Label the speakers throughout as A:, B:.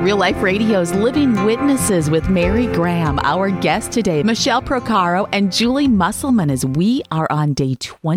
A: Real Life Radio's Living Witnesses with Mary Graham. Our guest today, Michelle Procaro and Julie Musselman, as we are on day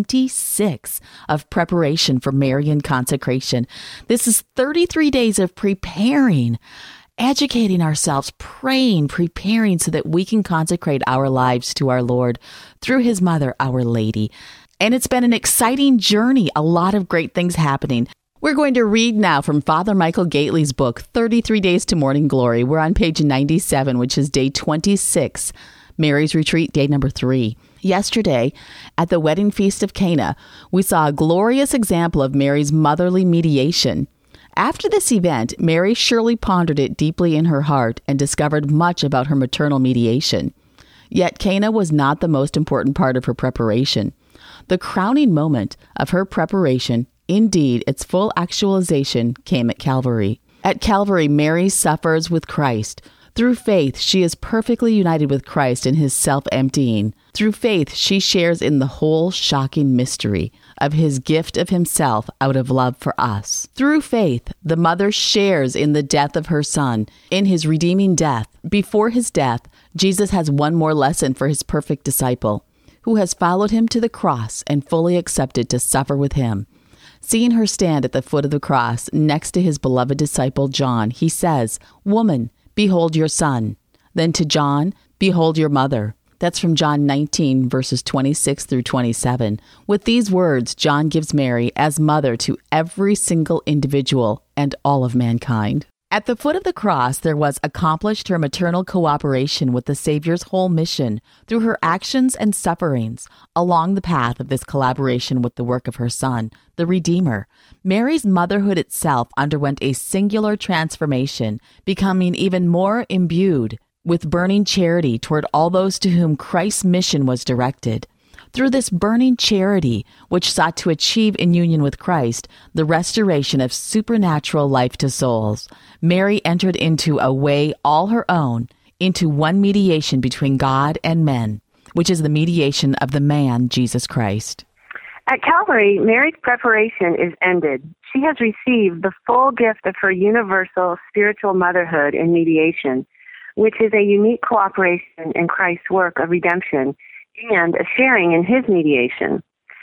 A: 26 of preparation for Marian consecration. This is 33 days of preparing, educating ourselves, praying, preparing so that we can consecrate our lives to our Lord through His mother, Our Lady. And it's been an exciting journey, a lot of great things happening. We're going to read now from Father Michael Gately's book, 33 Days to Morning Glory. We're on page 97, which is day 26, Mary's Retreat, day number 3. Yesterday, at the wedding feast of Cana, we saw a glorious example of Mary's motherly mediation. After this event, Mary surely pondered it deeply in her heart and discovered much about her maternal mediation. Yet Cana was not the most important part of her preparation. The crowning moment of her preparation, indeed its full actualization, came at Calvary. At Calvary, Mary suffers with Christ. Through faith, she is perfectly united with Christ in His self-emptying. Through faith, she shares in the whole shocking mystery of His gift of Himself out of love for us. Through faith, the mother shares in the death of her Son, in His redeeming death. Before His death, Jesus has one more lesson for His perfect disciple, who has followed Him to the cross and fully accepted to suffer with Him. Seeing her stand at the foot of the cross next to His beloved disciple John, He says, "Woman, behold your son." Then to John, "Behold your mother." That's from John 19, verses 26 through 27. With these words, John gives Mary as mother to every single individual and all of mankind. At the foot of the cross, there was accomplished her maternal cooperation with the Savior's whole mission through her actions and sufferings. Along the path of this collaboration with the work of her Son, the Redeemer, Mary's motherhood itself underwent a singular transformation, becoming even more imbued with burning charity toward all those to whom Christ's mission was directed. Through this burning charity, which sought to achieve in union with Christ the restoration of supernatural life to souls, Mary entered into a way all her own, into one mediation between God and men, which is the mediation of the man, Jesus Christ.
B: At Calvary, Mary's preparation is ended. She has received the full gift of her universal spiritual motherhood and mediation, which is a unique cooperation in Christ's work of redemption and a sharing in His mediation.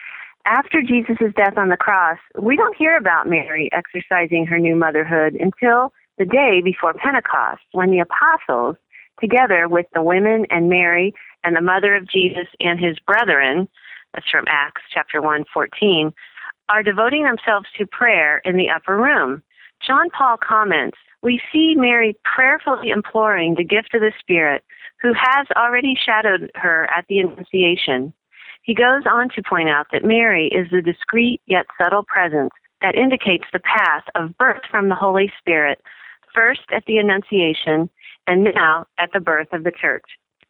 B: After Jesus' death on the cross, we don't hear about Mary exercising her new motherhood until the day before Pentecost, when the apostles, together with the women and Mary and the mother of Jesus and His brethren, that's from Acts chapter 1:14, are devoting themselves to prayer in the upper room. John Paul comments, "We see Mary prayerfully imploring the gift of the Spirit, who has already shadowed her at the Annunciation." He goes on to point out that Mary is the discreet yet subtle presence that indicates the path of birth from the Holy Spirit, first at the Annunciation and now at the birth of the Church.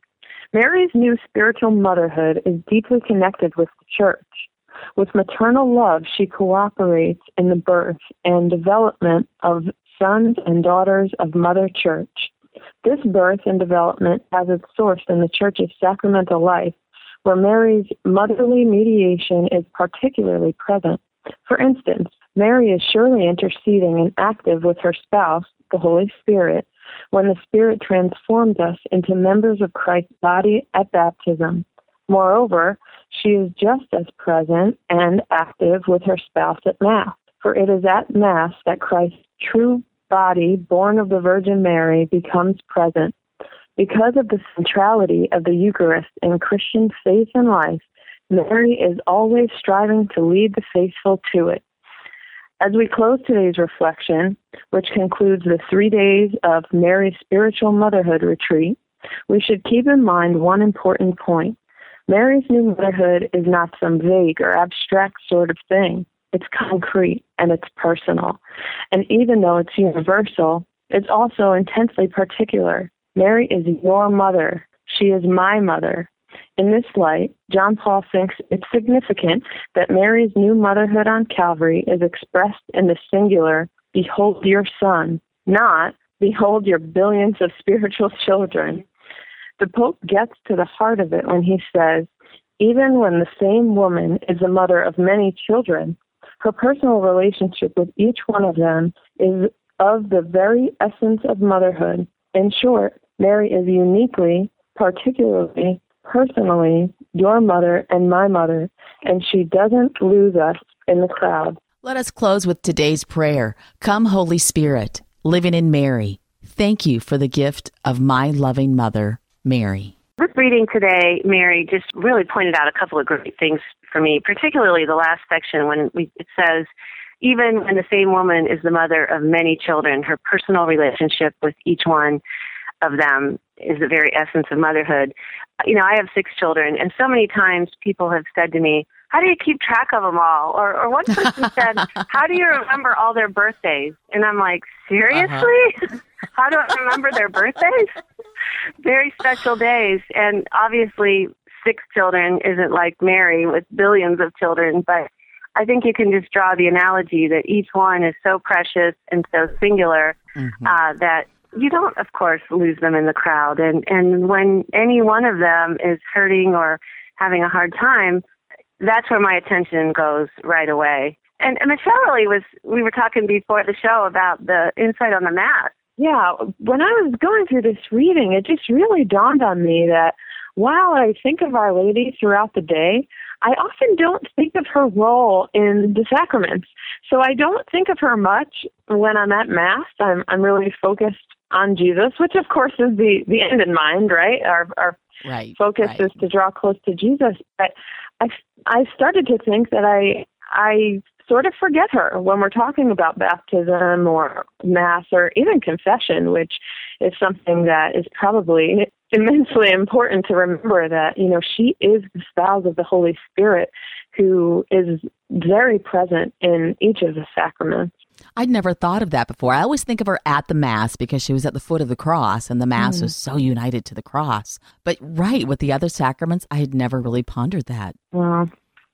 C: Mary's new spiritual motherhood is deeply connected with the Church. With maternal love, she cooperates in the birth and development of sons and daughters of Mother Church. This birth and development has its source in the Church's sacramental life, where Mary's motherly mediation is particularly present. For instance, Mary is surely interceding and active with her spouse, the Holy Spirit, when the Spirit transforms us into members of Christ's body at baptism. Moreover, she is just as present and active with her spouse at Mass, for it is at Mass that Christ's true body, born of the Virgin Mary, becomes present. Because of the centrality of the Eucharist in Christian faith and life, Mary is always striving to lead the faithful to it. As we close today's reflection, which concludes the 3 days of Mary's Spiritual Motherhood Retreat, we should keep in mind one important point. Mary's new motherhood is not some vague or abstract sort of thing. It's concrete and it's personal. And even though it's universal, it's also intensely particular. Mary is your mother. She is my mother. In this light, John Paul thinks it's significant that Mary's new motherhood on Calvary is expressed in the singular, "Behold your son," not "Behold your billions of spiritual children." The Pope gets to the heart of it when he says, even when the same woman is the mother of many children, her personal relationship with each one of them is of the very essence of motherhood. In short, Mary is uniquely, particularly, personally, your mother and my mother, and she doesn't lose us in the crowd.
A: Let us close with today's prayer. Come, Holy Spirit, living in Mary. Thank you for the gift of my loving mother, Mary.
B: This reading today, Mary just really pointed out a couple of great things for me, particularly the last section when it says, even when the same woman is the mother of many children, her personal relationship with each one of them is the very essence of motherhood. You know, I have 6 children, and so many times people have said to me, how do you keep track of them all? Or one person said, how do you remember all their birthdays? And I'm like, seriously? How do I remember their birthdays? Very special days. And obviously, 6 children isn't like Mary with billions of children, but I think you can just draw the analogy that each one is so precious and so singular that you don't, of course, lose them in the crowd. And when any one of them is hurting or having a hard time, that's where my attention goes right away. And Michelle we were talking before the show about the insight on the Mass.
C: Yeah, when I was going through this reading, it just really dawned on me that while I think of Our Lady throughout the day, I often don't think of her role in the sacraments. So I don't think of her much when I'm at Mass. I'm really focused on Jesus, which of course is the end in mind, right? Our focus is to draw close to Jesus. But I started to think that I sort of forget her when we're talking about baptism or Mass or even confession, which is something that is probably immensely important to remember, that, you know, she is the spouse of the Holy Spirit who is very present in each of the sacraments.
A: I'd never thought of that before. I always think of her at the Mass because she was at the foot of the cross, and the Mass was so united to the cross. But with the other sacraments, I had never really pondered that.
C: Wow.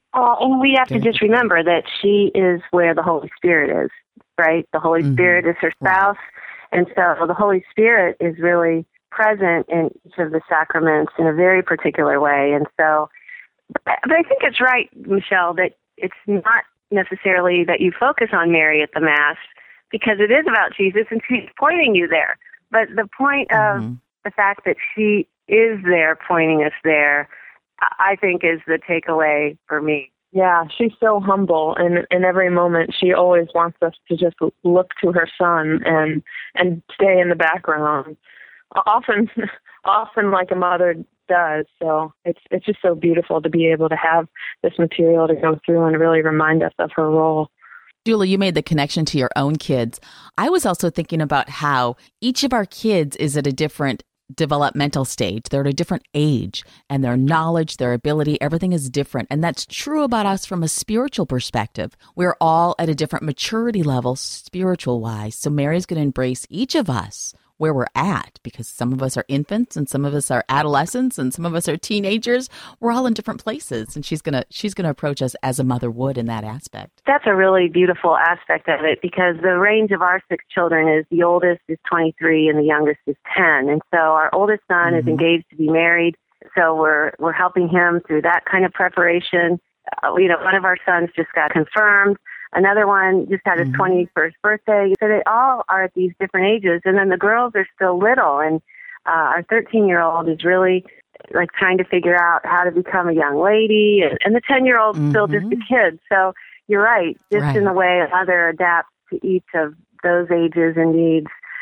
B: And we have to just remember that she is where the Holy Spirit is, right? The Holy Spirit is her spouse, and so the Holy Spirit is really present in each of the sacraments in a very particular way. And so, but I think it's right, Michelle, that it's not necessarily that you focus on Mary at the Mass, because it is about Jesus and she's pointing you there. But the point of the fact that she is there pointing us there, I think, is the takeaway for me.
C: Yeah, she's so humble, and in every moment she always wants us to just look to her Son and stay in the background. Often like a mother does. So it's just so beautiful to be able to have this material to go through and really remind us of her role.
A: Julie, you made the connection to your own kids. I was also thinking about how each of our kids is at a different developmental stage. They're at a different age, and their knowledge, their ability, everything is different. And that's true about us from a spiritual perspective. We're all at a different maturity level, spiritual-wise. So Mary's going to embrace each of us where we're at, because some of us are infants and some of us are adolescents and some of us are teenagers. We're all in different places, and she's gonna approach us as a mother would in that aspect.
B: That's a really beautiful aspect of it, because the range of our 6 children is the oldest is 23 and the youngest is 10. And so our oldest son is engaged to be married. So we're helping him through that kind of preparation. One of our sons just got confirmed. Another one just had his 21st birthday. So they all are at these different ages. And then the girls are still little. And our 13-year-old is really like trying to figure out how to become a young lady. And the 10-year-old's still just a kid. So you're right. Just in the way a mother adapts to each of those ages and needs.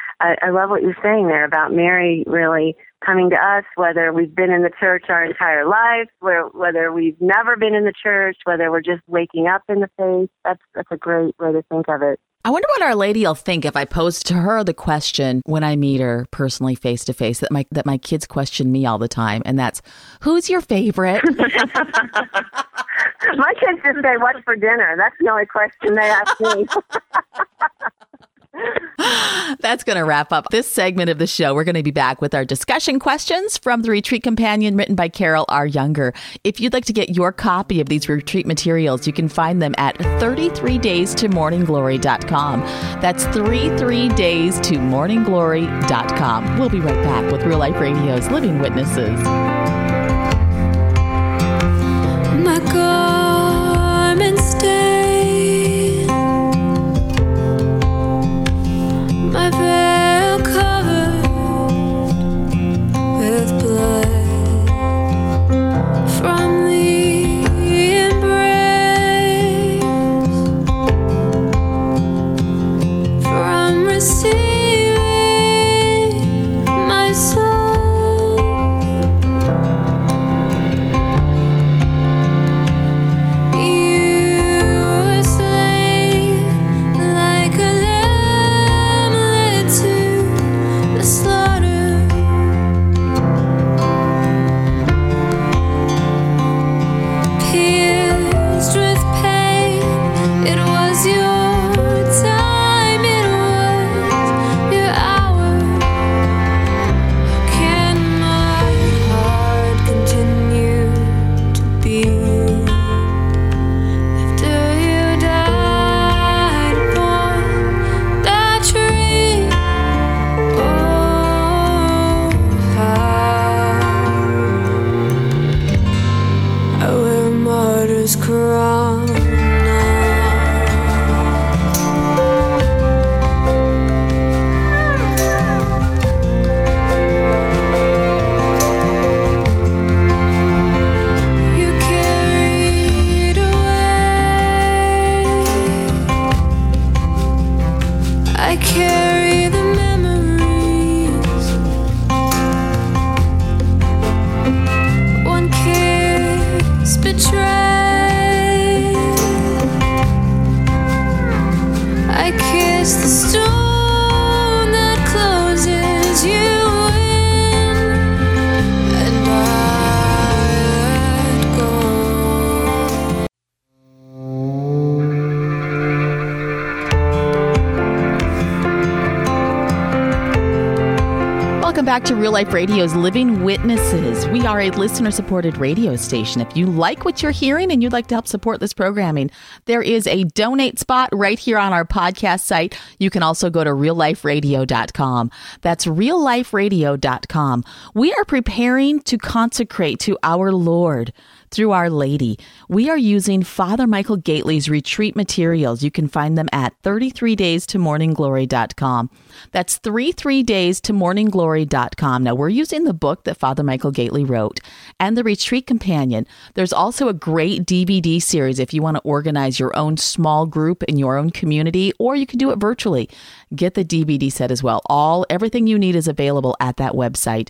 B: I love what you're saying there about Mary really coming to us, whether we've been in the church our entire life, whether we've never been in the church, whether we're just waking up in the faith. That's a great way to think of it.
A: I wonder what Our Lady will think if I pose to her the question when I meet her personally face to face that my kids question me all the time, and that's, who's your favorite?
B: My kids just say, what's for dinner? That's the only question they ask me.
A: That's going to wrap up this segment of the show. We're going to be back with our discussion questions from the Retreat Companion written by Carol R. Younger. If you'd like to get your copy of these retreat materials, you can find them at 33days2morningglory.com. That's 33days2morningglory.com. We'll be right back with Real Life Radio's Living Witnesses.
D: My garments stained, His crown.
E: I carry the memories. One kiss betrayed. I kiss the stone that closes you in, and I let go.
A: Welcome back to Real Life Radio's Living Witnesses. We are a listener-supported radio station. If you like what you're hearing and you'd like to help support this programming, there is a donate spot right here on our podcast site. You can also go to realliferadio.com. That's realliferadio.com. We are preparing to consecrate to our Lord through Our Lady. We are using Father Michael Gately's retreat materials. You can find them at 33daystomorningglory.com. That's 33daystomorningglory.com. Now, we're using the book that Father Michael Gately wrote and the retreat companion. There's also a great DVD series if you want to organize your own small group in your own community, or you can do it virtually. Get the DVD set as well. Everything you need is available at that website,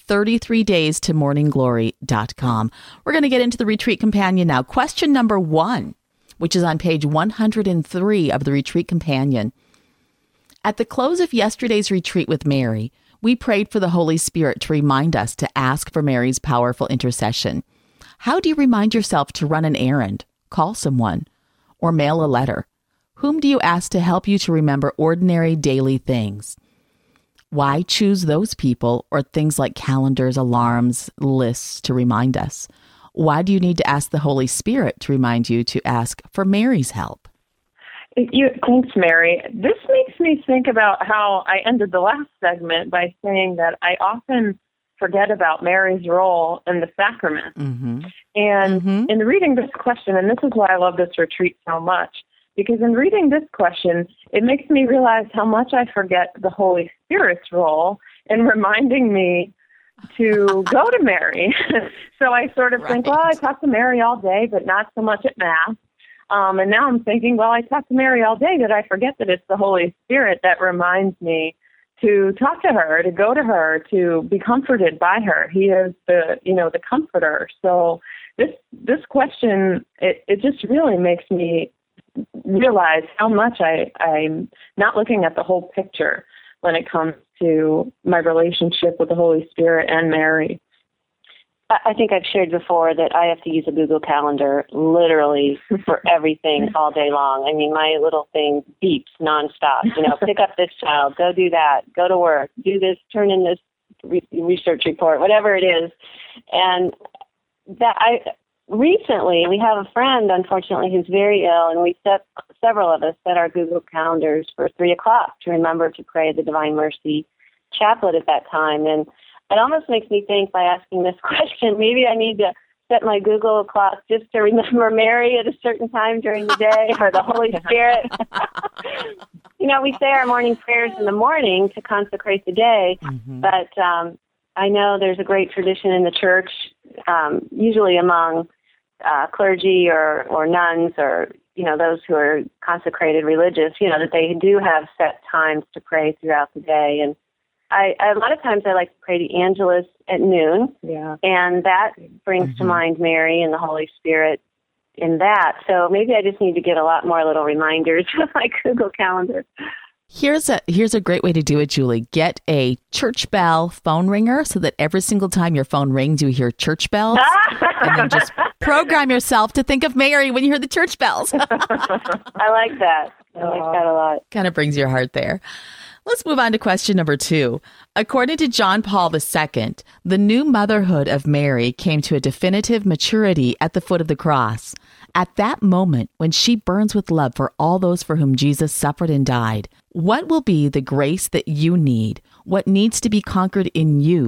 A: 33daystomorningglory.com. We're going to get into the retreat companion now. Question number 1, which is on page 103 of the retreat companion. At the close of yesterday's retreat with Mary, we prayed for the Holy Spirit to remind us to ask for Mary's powerful intercession. How do you remind yourself to run an errand, call someone, or mail a letter? Whom do you ask to help you to remember ordinary daily things? Why choose those people or things like calendars, alarms, lists to remind us? Why do you need to ask the Holy Spirit to remind you to ask for Mary's help?
C: Thanks, Mary. This makes me think about how I ended the last segment by saying that I often forget about Mary's role in the sacrament.
A: Mm-hmm.
C: And in reading this question, and this is why I love this retreat so much, because in reading this question, it makes me realize how much I forget the Holy Spirit's role in reminding me to go to Mary. So I sort of think, well, I talk to Mary all day, but not so much at Mass. And now I'm thinking, well, I talk to Mary all day, but I forget that it's the Holy Spirit that reminds me to talk to her, to go to her, to be comforted by her. He is the comforter. So this question, it just really makes me realize how much I'm not looking at the whole picture when it comes to my relationship with the Holy Spirit and Mary.
B: I think I've shared before that I have to use a Google Calendar literally for everything all day long. I mean, my little thing beeps nonstop. Pick up this child, go do that, go to work, do this, turn in this research report, whatever it is. And recently, we have a friend, unfortunately, who's very ill, and several of us set our Google Calendars for 3:00 to remember to pray the Divine Mercy Chaplet at that time. And it almost makes me think, by asking this question, maybe I need to set my Google clock just to remember Mary at a certain time during the day, or the Holy Spirit. We say our morning prayers in the morning to consecrate the day, but I know there's a great tradition in the church, usually among clergy or nuns or, those who are consecrated religious, that they do have set times to pray throughout the day. And a lot of times I like to pray the Angelus at noon, and that brings to mind Mary and the Holy Spirit in that. So maybe I just need to get a lot more little reminders on my Google Calendar.
A: Here's a great way to do it, Julie. Get a church bell phone ringer so that every single time your phone rings, you hear church bells. And then just program yourself to think of Mary when you hear the church bells.
B: I like that. I like that a lot.
A: Kind of brings your heart there. Let's move on to question number 2. According to John Paul II, the new motherhood of Mary came to a definitive maturity at the foot of the cross. At that moment, when she burns with love for all those for whom Jesus suffered and died, what will be the grace that you need? What needs to be conquered in you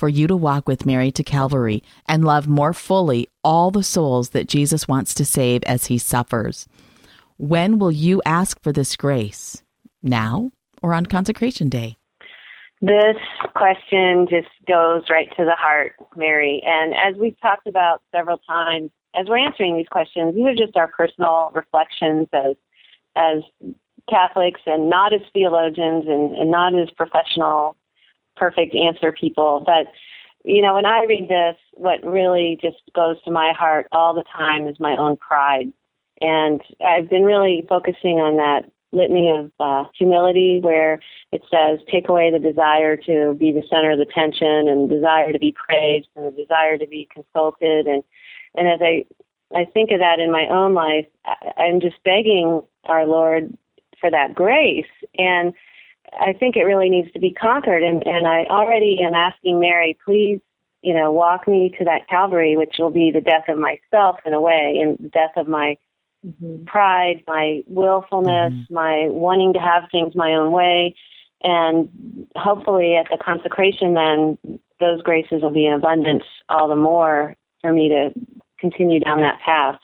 A: for you to walk with Mary to Calvary and love more fully all the souls that Jesus wants to save as he suffers. When will you ask for this grace? Now or on Consecration Day?
B: This question just goes right to the heart, Mary. And as we've talked about several times, as we're answering these questions, these are just our personal reflections as Catholics and not as theologians and not as professional, perfect answer people. But, when I read this, what really just goes to my heart all the time is my own pride. And I've been really focusing on that litany of humility, where it says, take away the desire to be the center of attention and the desire to be praised and the desire to be consulted. And as I think of that in my own life, I'm just begging our Lord for that grace. And I think it really needs to be conquered. And I already am asking Mary, please, walk me to that Calvary, which will be the death of myself in a way, and the death of my pride, my willfulness, my wanting to have things my own way. And hopefully at the consecration then, those graces will be in abundance all the more for me to continue down that path.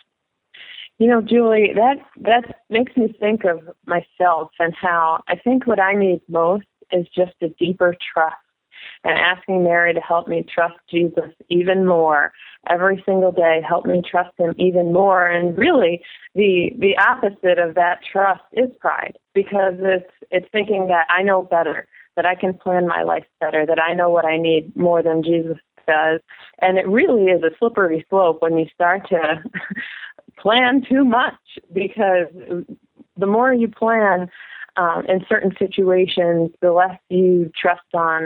C: Julie, that makes me think of myself and how I think what I need most is just a deeper trust, and asking Mary to help me trust Jesus even more. Every single day, help me trust him even more. And really, the opposite of that trust is pride, because it's thinking that I know better, that I can plan my life better, that I know what I need more than Jesus does. And it really is a slippery slope when you start to plan too much, because the more you plan in certain situations, the less you trust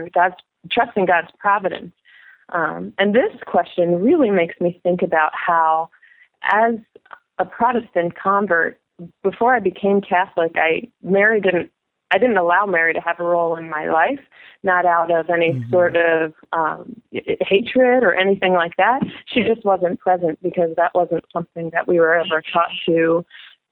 C: in God's providence. And this question really makes me think about how, as a Protestant convert, before I became Catholic, I didn't allow Mary to have a role in my life, not out of any sort of hatred or anything like that. She just wasn't present, because that wasn't something that we were ever taught to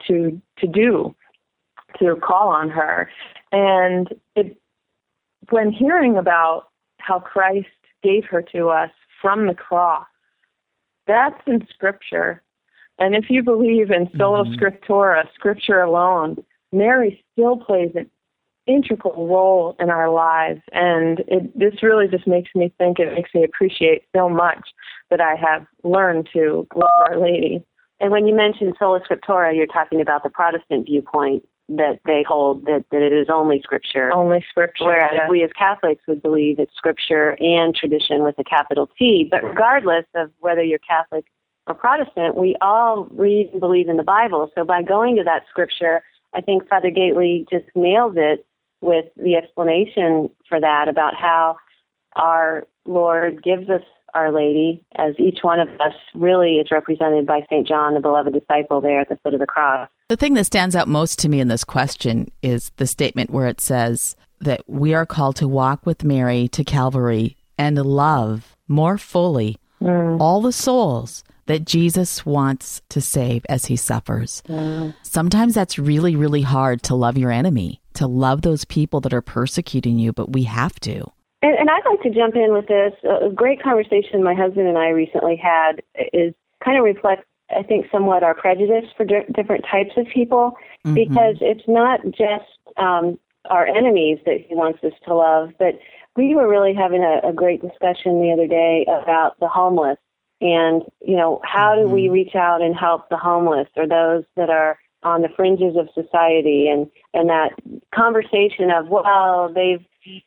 C: do, to call on her. And when hearing about how Christ gave her to us from the cross, that's in Scripture. And if you believe in sola scriptura, Scripture alone, Mary still plays an integral role in our lives. And this really just makes me think, it makes me appreciate so much that I have learned to love Our Lady.
B: And when you mention sola scriptura, you're talking about the Protestant viewpoint that they hold, that it is only Scripture.
C: Only Scripture.
B: Whereas we as Catholics would believe it's Scripture and tradition with a capital T. But regardless of whether you're Catholic or Protestant, we all read and believe in the Bible. So by going to that Scripture, I think Father Gately just nails it with the explanation for that, about how our Lord gives us Our Lady, as each one of us really is represented by St. John, the beloved disciple, there at the foot of the cross.
A: The thing that stands out most to me in this question is the statement where it says that we are called to walk with Mary to Calvary and love more fully all the souls that Jesus wants to save as he suffers. Sometimes that's really, really hard to love your enemy, to love those people that are persecuting you, but we have to.
B: And I'd like to jump in with this. A great conversation my husband and I recently had is kind of reflects, I think, somewhat our prejudice for different types of people, because it's not just our enemies that he wants us to love, but we were really having a great discussion the other day about the homeless. And, how do we reach out and help the homeless, or those that are on the fringes of society? And that conversation of, well, they've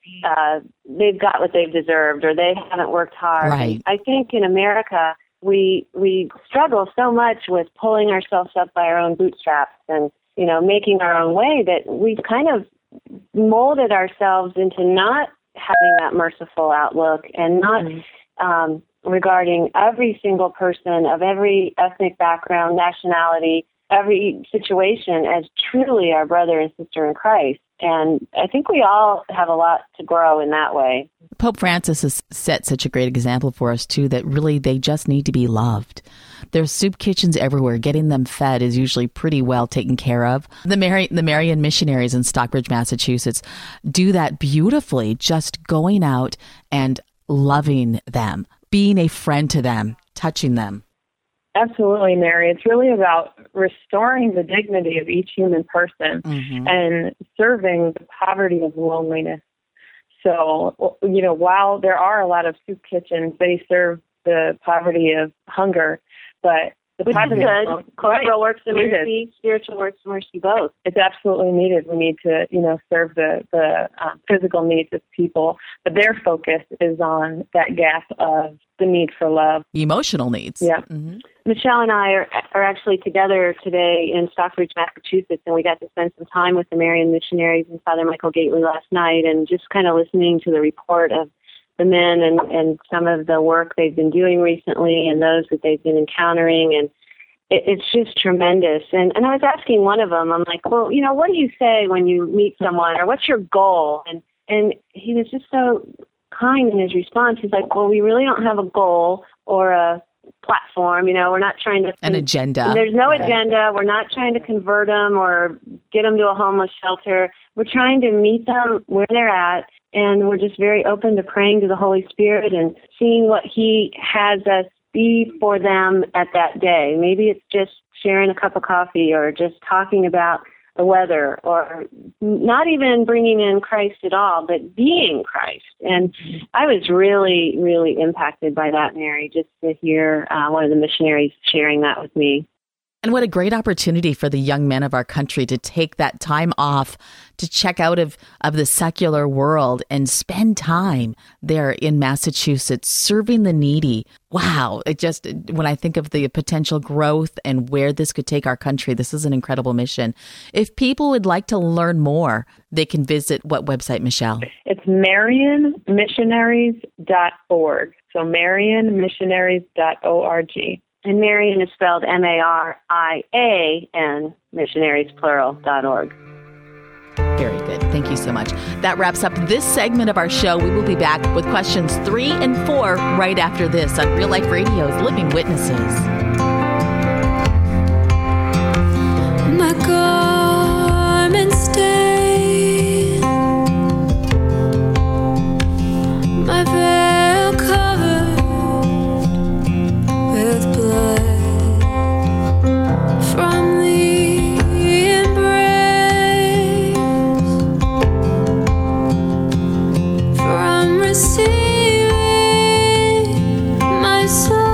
B: got what they've deserved, or they haven't worked hard.
A: Right.
B: I think in America, we struggle so much with pulling ourselves up by our own bootstraps and, making our own way, that we've kind of molded ourselves into not having that merciful outlook and not regarding every single person of every ethnic background, nationality, every situation as truly our brother and sister in Christ. And I think we all have a lot to grow in that way.
A: Pope Francis has set such a great example for us, too, that really they just need to be loved. There's soup kitchens everywhere. Getting them fed is usually pretty well taken care of. The Marian missionaries in Stockbridge, Massachusetts, do that beautifully, just going out and loving them, being a friend to them, touching them?
C: Absolutely, Mary. It's really about restoring the dignity of each human person and serving the poverty of loneliness. So, while there are a lot of soup kitchens, they serve the poverty of hunger, but the
B: Which is
C: poverty
B: good. Corporal works of mercy, spiritual works of mercy, both.
C: It's absolutely needed. We need to, serve the physical needs of people, but their focus is on that gap of the need for love.
A: Emotional needs.
C: Yeah.
A: Mm-hmm.
B: Michelle and I are actually together today in Stockbridge, Massachusetts, and we got to spend some time with the Marian missionaries and Father Michael Gately last night, and just kind of listening to the report of the men and some of the work they've been doing recently and those that they've been encountering, and it's just tremendous. And I was asking one of them, I'm like, well, what do you say when you meet someone, or what's your goal? And he was just so kind in his response. He's like, well, we really don't have a goal or a platform. We're not trying to...
A: An agenda.
B: There's no agenda. We're not trying to convert them or get them to a homeless shelter. We're trying to meet them where they're at, and we're just very open to praying to the Holy Spirit and seeing what He has us be for them at that day. Maybe it's just sharing a cup of coffee or just talking about the weather, or not even bringing in Christ at all, but being Christ. And I was really, really impacted by that, Mary, just to hear one of the missionaries sharing that with me.
A: And what a great opportunity for the young men of our country to take that time off to check out of the secular world and spend time there in Massachusetts serving the needy. Wow. When I think of the potential growth and where this could take our country, this is an incredible mission. If people would like to learn more, they can visit what website, Michelle? It's
C: MarianMissionaries.org. So MarianMissionaries.org.
B: And Marian is spelled MARIAN, missionariesplural.org.
A: Very good. Thank you so much. That wraps up this segment of our show. We will be back with questions 3 and 4 right after this on Real Life Radio's Living Witnesses.
E: My garments stained, my veil covered with blood from the embrace, from receiving my soul.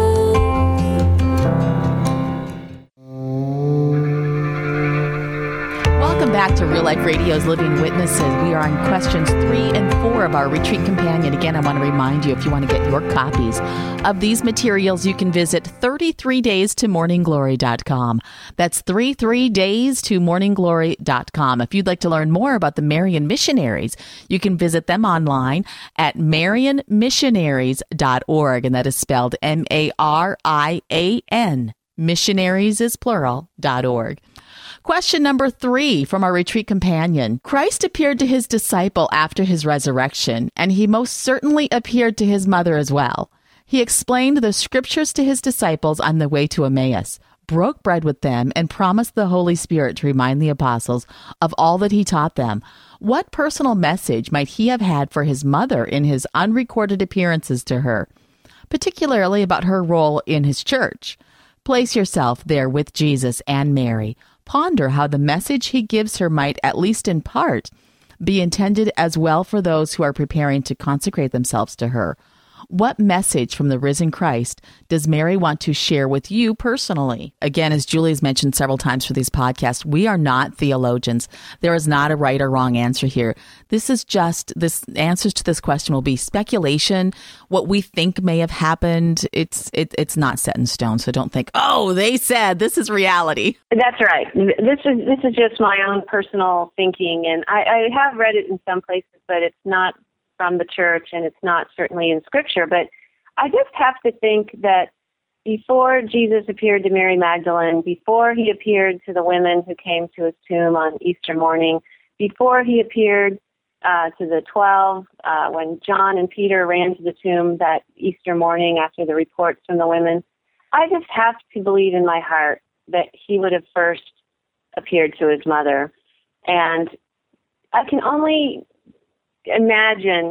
A: Welcome back to Real Life Radio's Living Witnesses. We are on questions 3 and 4 of our Retreat Companion. Again, I want to remind you, if you want to get your copies of these materials, you can visit 33daystomorningglory.com. That's 33daystomorningglory.com. If you'd like to learn more about the Marian missionaries, you can visit them online at marianmissionaries.org, and that is spelled MARIAN. Missionaries is plural.org. Question number 3 from our Retreat Companion. Christ appeared to his disciple after his resurrection, and he most certainly appeared to his mother as well. He explained the scriptures to his disciples on the way to Emmaus, broke bread with them, and promised the Holy Spirit to remind the apostles of all that he taught them. What personal message might he have had for his mother in his unrecorded appearances to her, particularly about her role in his church? Place yourself there with Jesus and Mary. Ponder how the message he gives her might, at least in part, be intended as well for those who are preparing to consecrate themselves to her. What message from the risen Christ does Mary want to share with you personally? Again, as Julie's mentioned several times for these podcasts, we are not theologians. There is not a right or wrong answer here. This answers to this question will be speculation. What we think may have happened, it's not set in stone. So don't think, oh, they said this is reality.
B: That's right. This is just my own personal thinking, and I have read it in some places, but it's not from the church, and it's not certainly in Scripture. But I just have to think that before Jesus appeared to Mary Magdalene, before he appeared to the women who came to his tomb on Easter morning, before he appeared to the 12, when John and Peter ran to the tomb that Easter morning after the reports from the women, I just have to believe in my heart that he would have first appeared to his mother. And I can only imagine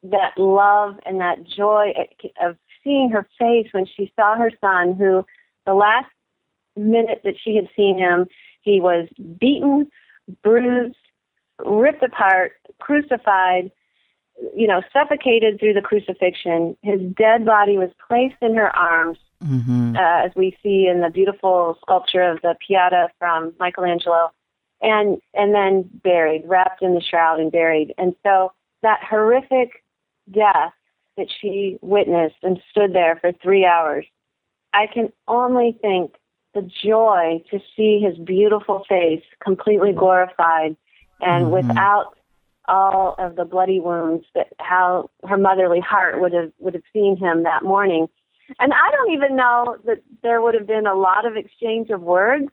B: that love and that joy of seeing her face when she saw her son, who the last minute that she had seen him, he was beaten, bruised, ripped apart, crucified, suffocated through the crucifixion. His dead body was placed in her arms, as we see in the beautiful sculpture of the Pieta from Michelangelo, and then buried, wrapped in the shroud and buried. And so that horrific death that she witnessed and stood there for 3 hours, I can only think the joy to see his beautiful face completely glorified and without all of the bloody wounds, that how her motherly heart would have seen him that morning. And I don't even know that there would have been a lot of exchange of words.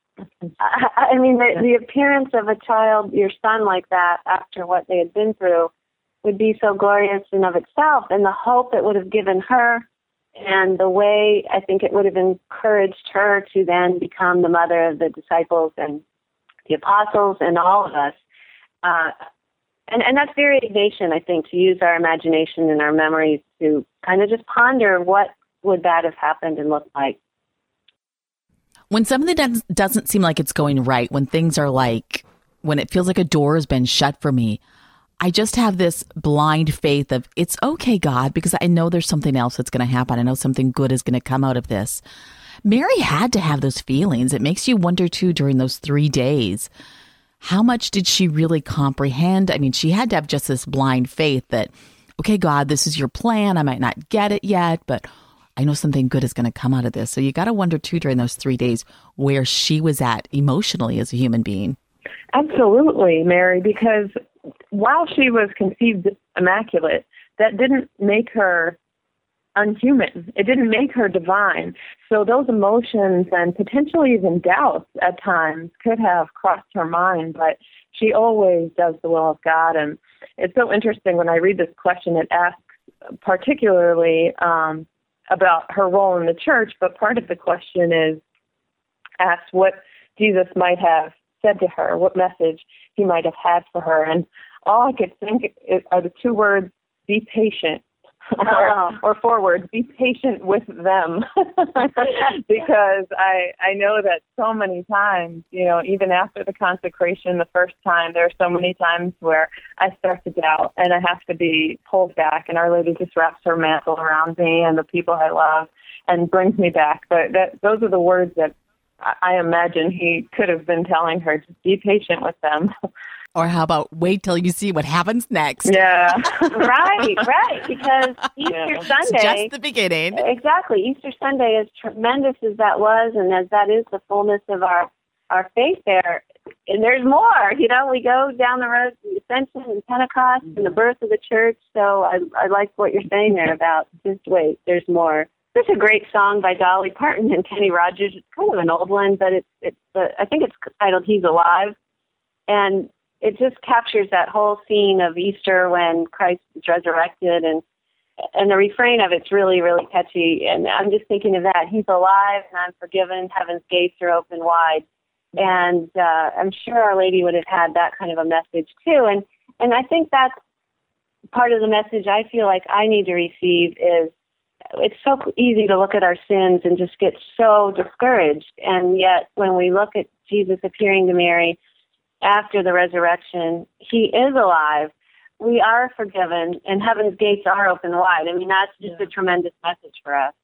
B: I mean, the appearance of a child, your son, like that after what they had been through would be so glorious in of itself, and the hope it would have given her, and the way I think it would have encouraged her to then become the mother of the disciples and the apostles and all of us. And that's very Ignatian, I think, to use our imagination and our memories to kind of just ponder what would that have happened and looked like.
A: When something doesn't seem like it's going right, when things are like, when it feels like a door has been shut for me, I just have this blind faith of, it's okay, God, because I know there's something else that's going to happen. I know something good is going to come out of this. Mary had to have those feelings. It makes you wonder, too, during those 3 days, how much did she really comprehend? I mean, she had to have just this blind faith that, okay, God, this is your plan. I might not get it yet, but I know something good is going to come out of this. So you got to wonder, too, during those 3 days where she was at emotionally as a human being.
C: Absolutely, Mary, because while she was conceived immaculate, that didn't make her unhuman. It didn't make her divine. So those emotions and potentially even doubts at times could have crossed her mind, but she always does the will of God. And it's so interesting when I read this question, it asks particularly about her role in the church, but part of the question is asked what Jesus might have said to her, what message he might have had for her. And all I could think are the 2 words, be patient, or 4 words, be patient with them. Because I know that so many times, even after the consecration the first time, there are so many times where I start to doubt and I have to be pulled back, and Our Lady just wraps her mantle around me and the people I love and brings me back. But those are the words that I imagine he could have been telling her, just be patient with them.
A: Or how about wait till you see what happens next?
C: Yeah.
B: Right. Because Easter Sunday...
A: It's just the beginning.
B: Exactly. Easter Sunday, as tremendous as that was, and as that is the fullness of our faith there, and there's more. We go down the road to the Ascension and Pentecost and the birth of the church. So I like what you're saying there about just wait, there's more. There's a great song by Dolly Parton and Kenny Rogers. It's kind of an old one, but I think it's titled "He's Alive," and it just captures that whole scene of Easter when Christ is resurrected, and the refrain of it's really, really catchy. And I'm just thinking of that. He's alive, and I'm forgiven. Heaven's gates are open wide, and I'm sure Our Lady would have had that kind of a message too. And I think that's part of the message I feel like I need to receive is. It's so easy to look at our sins and just get so discouraged. And yet when we look at Jesus appearing to Mary after the resurrection, he is alive. We are forgiven, and heaven's gates are open wide. I mean, that's just a tremendous message for us.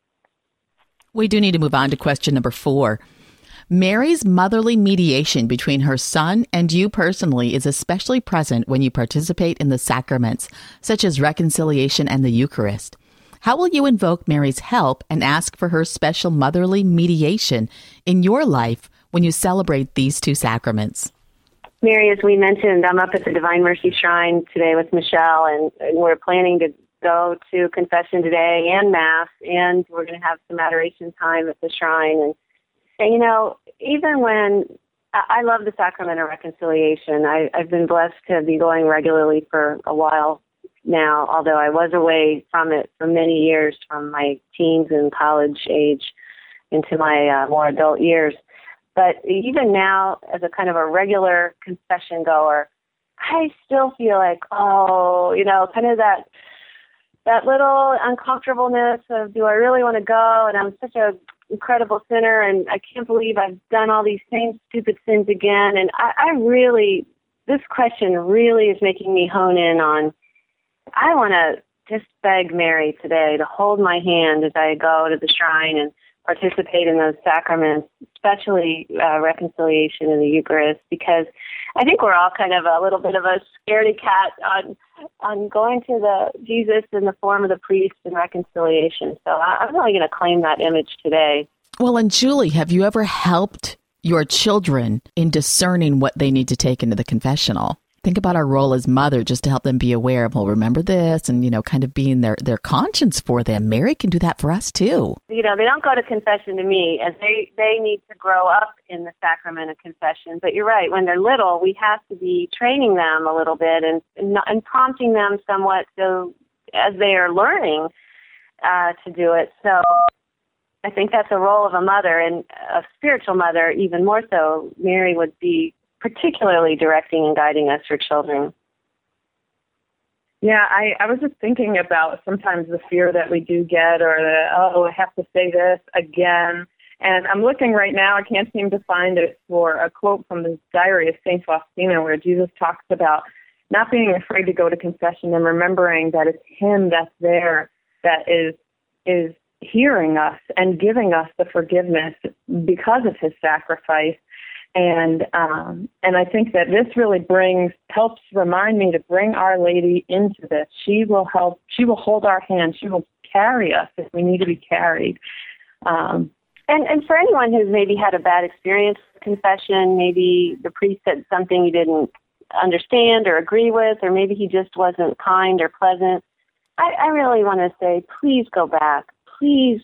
A: We do need to move on to question number 4. Mary's motherly mediation between her son and you personally is especially present when you participate in the sacraments, such as reconciliation and the Eucharist. How will you invoke Mary's help and ask for her special motherly mediation in your life when you celebrate these 2 sacraments?
B: Mary, as we mentioned, I'm up at the Divine Mercy Shrine today with Michelle, and we're planning to go to confession today and Mass, and we're going to have some adoration time at the shrine. And even when I love the sacrament of reconciliation, I've been blessed to be going regularly for a while now, although I was away from it for many years, from my teens and college age into my more adult years. But even now, as a kind of a regular confession goer, I still feel like, kind of that little uncomfortableness of, do I really want to go? And I'm such an incredible sinner, and I can't believe I've done all these same stupid sins again. And I really, this question really is making me hone in on, I want to just beg Mary today to hold my hand as I go to the shrine and participate in those sacraments, especially reconciliation in the Eucharist, because I think we're all kind of a little bit of a scaredy cat on going to the Jesus in the form of the priest and reconciliation. So I'm really going to claim that image today.
A: Well, and Julie, have you ever helped your children in discerning what they need to take into the confessional? Think about our role as mother, just to help them be aware of, well, remember this, and, kind of being their conscience for them. Mary can do that for us, too.
B: They don't go to confession to me, as they need to grow up in the sacrament of confession. But you're right, when they're little, we have to be training them a little bit and prompting them somewhat so as they are learning to do it. So I think that's a role of a mother, and a spiritual mother even more so. Mary would be particularly directing and guiding us for children.
C: Yeah, I was just thinking about sometimes the fear that we do get, or I have to say this again. And I'm looking right now, I can't seem to find it, for a quote from the Diary of St. Faustina, where Jesus talks about not being afraid to go to confession and remembering that it's him that's there, that is hearing us and giving us the forgiveness because of his sacrifice. And I think that this really helps remind me to bring Our Lady into this. She will help. She will hold our hand. She will carry us if we need to be carried.
B: And for anyone who's maybe had a bad experience with confession, maybe the priest said something you didn't understand or agree with, or maybe he just wasn't kind or pleasant, I really want to say, please go back. Please,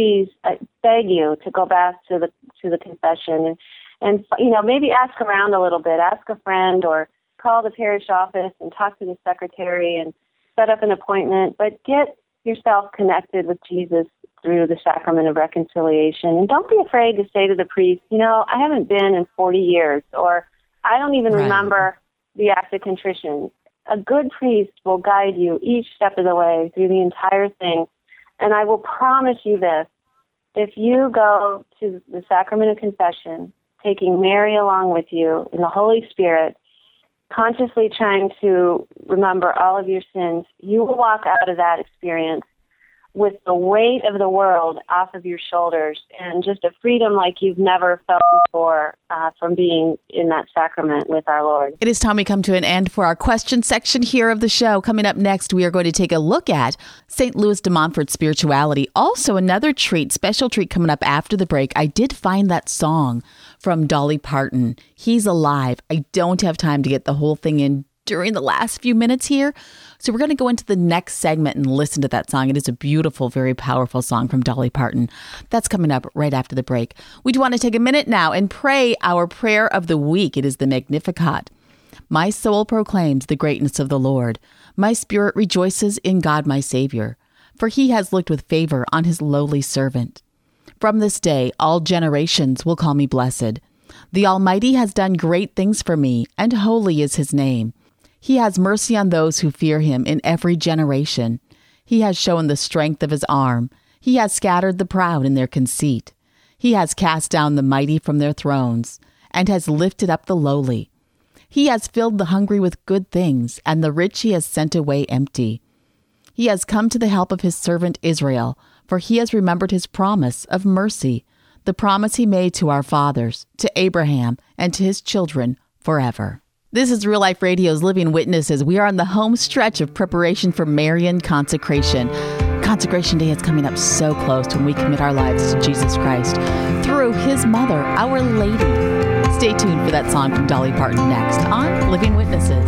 B: I beg you to go back to the confession and maybe ask around a little bit. Ask a friend or call the parish office and talk to the secretary and set up an appointment. But get yourself connected with Jesus through the sacrament of reconciliation. And don't be afraid to say to the priest, I haven't been in 40 years, or I don't even remember the act of contrition. A good priest will guide you each step of the way through the entire thing. And I will promise you this, if you go to the sacrament of confession, taking Mary along with you in the Holy Spirit, consciously trying to remember all of your sins, you will walk out of that experience with the weight of the world off of your shoulders and just a freedom like you've never felt before from being in that sacrament with our Lord.
A: It is time we come to an end for our question section here of the show. Coming up next, we are going to take a look at St. Louis de Montfort's spirituality. Also, another special treat coming up after the break. I did find that song from Dolly Parton, He's Alive. I don't have time to get the whole thing in during the last few minutes here. So we're going to go into the next segment and listen to that song. It is a beautiful, very powerful song from Dolly Parton. That's coming up right after the break. We do want to take a minute now and pray our prayer of the week. It is the Magnificat. My soul proclaims the greatness of the Lord. My spirit rejoices in God my Savior, for he has looked with favor on his lowly servant. From this day, all generations will call me blessed. The Almighty has done great things for me, and holy is his name. He has mercy on those who fear him in every generation. He has shown the strength of his arm. He has scattered the proud in their conceit. He has cast down the mighty from their thrones, and has lifted up the lowly. He has filled the hungry with good things, and the rich he has sent away empty. He has come to the help of his servant Israel, for he has remembered his promise of mercy, the promise he made to our fathers, to Abraham, and to his children forever. This is Real Life Radio's Living Witnesses. We are on the home stretch of preparation for Marian consecration. Consecration Day is coming up so close when we commit our lives to Jesus Christ through his mother, Our Lady. Stay tuned for that song from Dolly Parton next on Living Witnesses.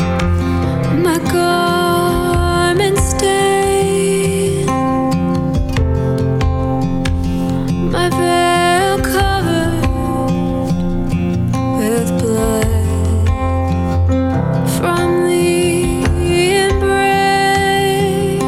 E: My garment stained, my veil covered with blood. From the embrace,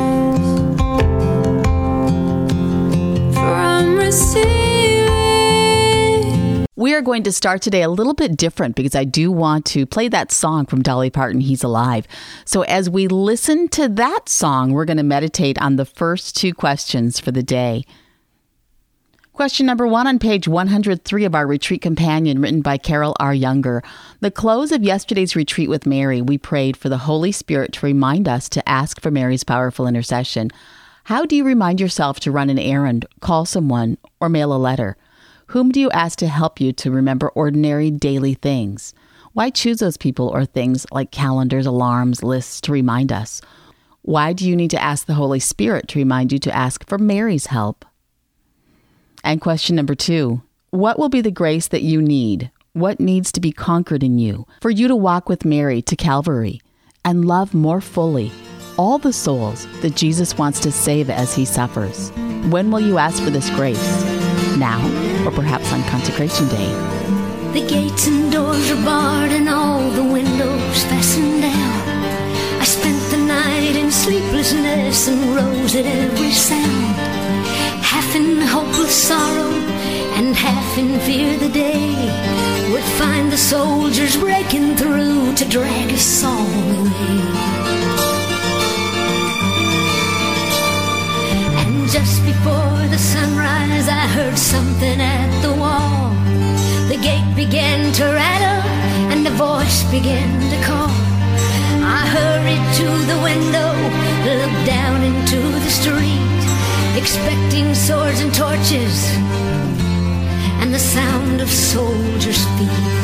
E: from receiving.
A: We are going to start today a little bit different because I do want to play that song from Dolly Parton, He's Alive. So as we listen to that song, we're going to meditate on the first two questions for the day. Question number 1 on page 103 of our Retreat Companion, written by Carol R. Younger. The close of yesterday's retreat with Mary, we prayed for the Holy Spirit to remind us to ask for Mary's powerful intercession. How do you remind yourself to run an errand, call someone, or mail a letter? Whom do you ask to help you to remember ordinary daily things? Why choose those people or things like calendars, alarms, lists to remind us? Why do you need to ask the Holy Spirit to remind you to ask for Mary's help? And question number 2, what will be the grace that you need? What needs to be conquered in you for you to walk with Mary to Calvary and love more fully all the souls that Jesus wants to save as he suffers? When will you ask for this grace? Now, or perhaps on Consecration Day?
E: The gates and doors are barred and all the windows fastened down. I spent the night in sleeplessness and rose at every sound, half in hopeless sorrow and half in fear the day would find the soldiers breaking through to drag us all away. And just before the sunrise I heard something at the wall. The gate began to rattle and the voice began to call. I hurried to the window, looked down into the street, expecting swords and torches and the sound of soldiers' feet.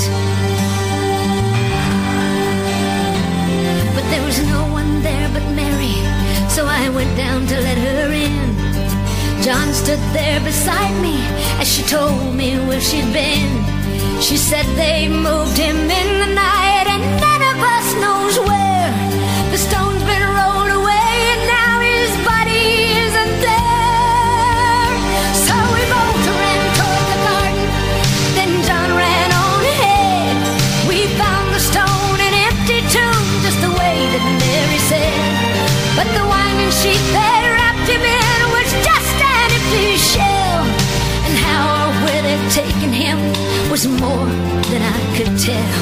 E: But there was no one there but Mary, so I went down to let her in. John stood there beside me as she told me where she'd been. She said they moved him in the night and none of us knows where. The stone's been rolled away and now his body isn't there. So we both ran toward the garden, then John ran on ahead. We found the stone an empty tomb, just the way that Mary said. But the winding sheet that wrapped him in was just an empty shell. And how or where they'd taken him was more than I could tell.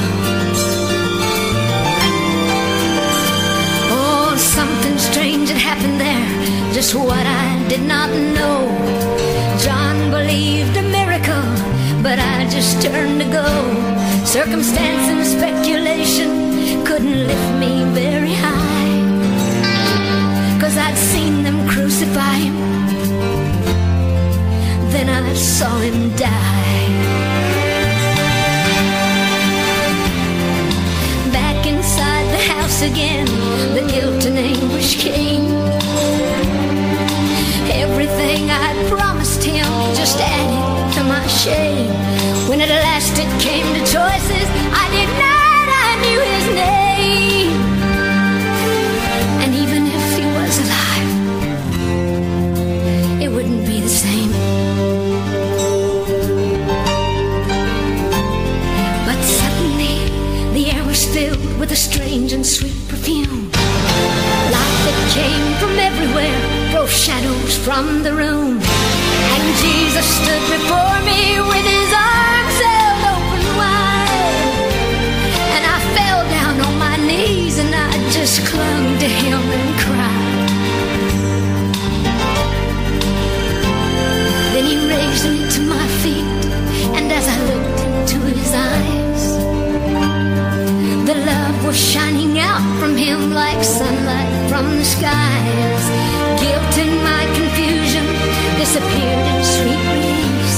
E: Oh, something strange had happened there, just what I did not know. John believed a miracle, but I just turned to go. Circumstance and speculation couldn't lift me very high, 'cause I'd seen them crucify him, then I saw him die. Back inside the house again, the guilt and anguish came. Everything I'd promised him just added to my shame. When at last it came to choices, I denied I knew his name. And even if he was alive, it wouldn't be the same. But suddenly the air was filled with a strange and sweet perfume. Light that came from everywhere drove shadows from the room. And Jesus stood before me with his arms held open wide. And I fell down on my knees and I just clung to him and cried. Then he raised me to my feet, and as I looked into his eyes, the love was shining out from him like sunlight from the skies. Guilt and my confusion disappeared in sweet release,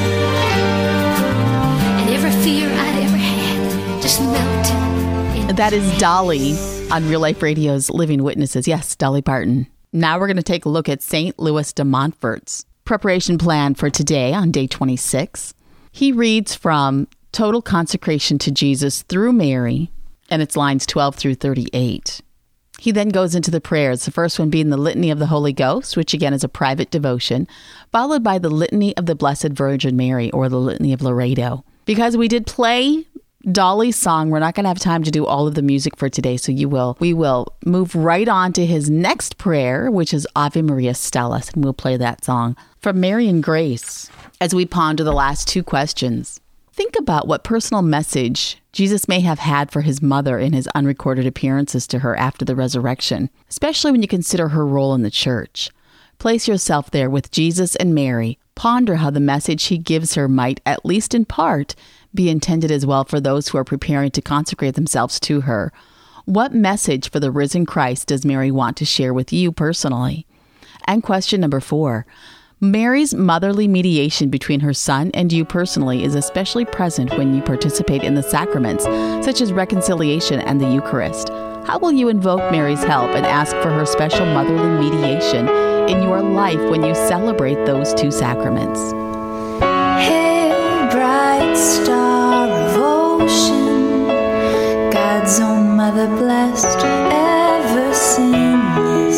E: and every fear I'd ever had just melted.
A: That is Dolly on Real Life Radio's Living Witnesses. Yes, Dolly Parton. Now we're going to take a look at St. Louis de Montfort's preparation plan for today on day 26. He reads from Total Consecration to Jesus through Mary, and it's lines 12 through 38. He then goes into the prayers, the first one being the Litany of the Holy Ghost, which again is a private devotion, followed by the Litany of the Blessed Virgin Mary, or the Litany of Laredo. Because we did play Dolly's song, we're not going to have time to do all of the music for today, so we will move right on to his next prayer, which is Ave Maria Stellas, and we'll play that song from Mary and Grace as we ponder the last two questions. Think about what personal message Jesus may have had for his mother in his unrecorded appearances to her after the resurrection, especially when you consider her role in the church. Place yourself there with Jesus and Mary. Ponder how the message he gives her might, at least in part, be intended as well for those who are preparing to consecrate themselves to her. What message for the risen Christ does Mary want to share with you personally? And question number 4. Mary's motherly mediation between her son and you personally is especially present when you participate in the sacraments, such as reconciliation and the Eucharist. How will you invoke Mary's help and ask for her special motherly mediation in your life when you celebrate those two sacraments?
D: Hail, bright star of ocean, God's own mother blessed, ever sinless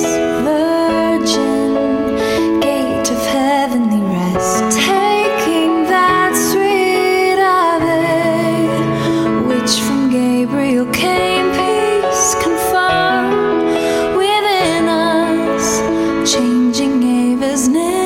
D: virgin, gate of heavenly rest, taking that sweet ave, which from Gabriel came, peace confirmed within us, changing Ava's name.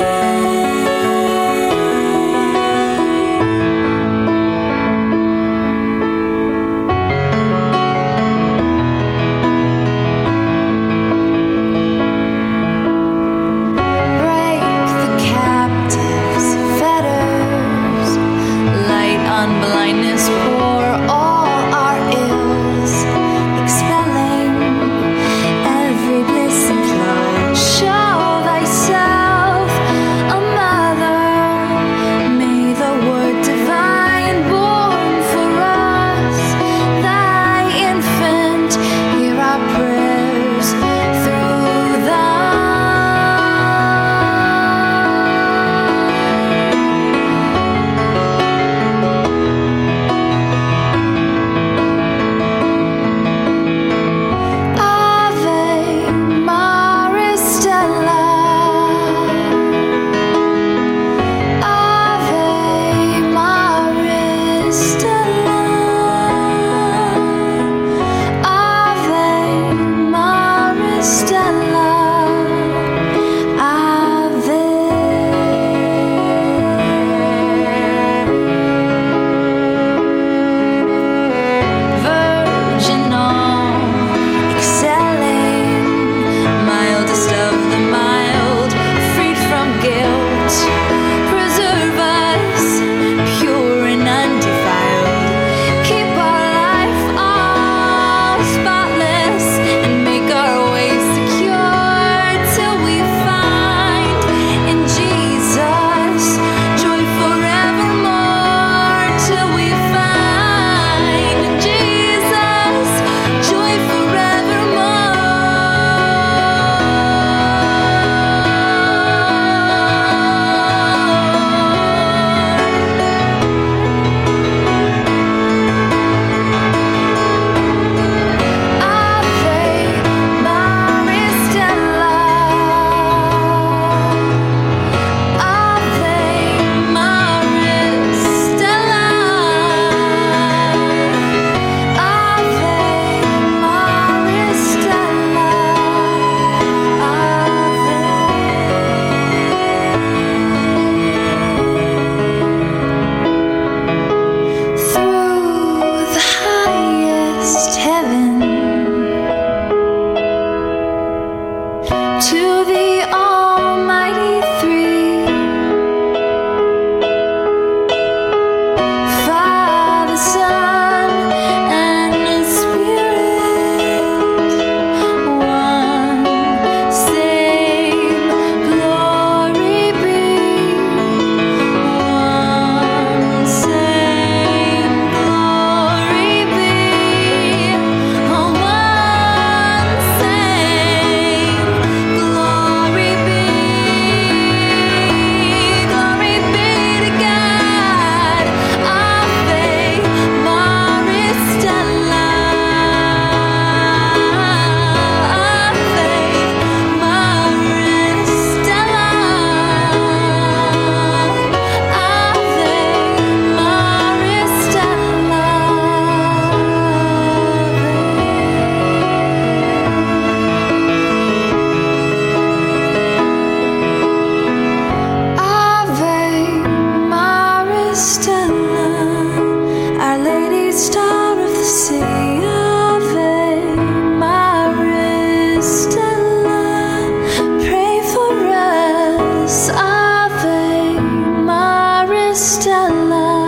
D: star of the sea, Ave Maria Stella, pray for us, Ave Maria Stella,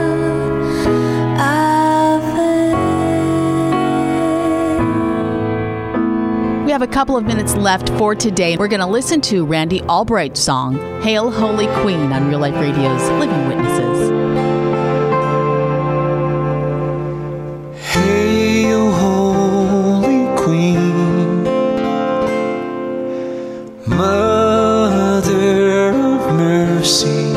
D: Ave.
A: We have a couple of minutes left for today. We're going to listen to Randy Albright's song, Hail Holy Queen, on Real Life Radio's Living Witnesses.
F: Hail, Holy Queen, Mother of Mercy,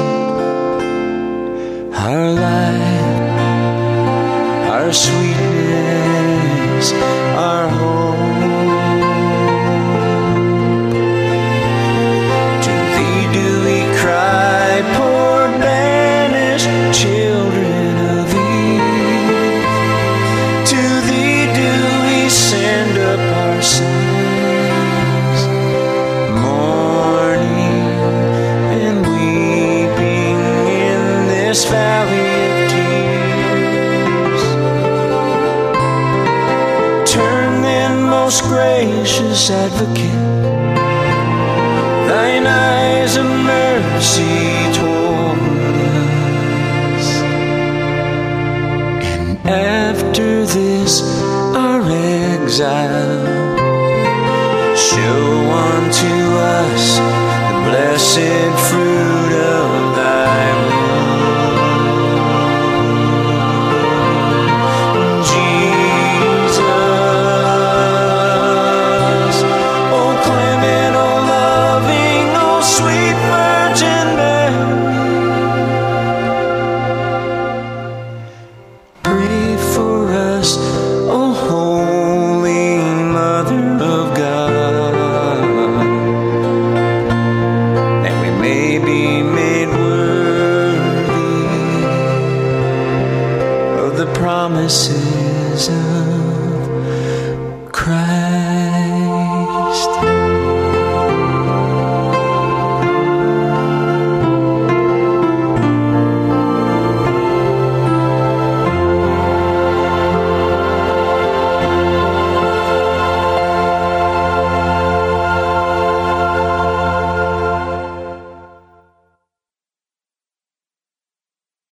F: our light, our sweetness, our hope. To thee do we cry, poor banished children of Eve. To thee do we send up our sons, mourning and weeping in this valley of tears. Turn then, most gracious Advocate, thine eyes of mercy toward us, and after this our exile, show unto us the blessed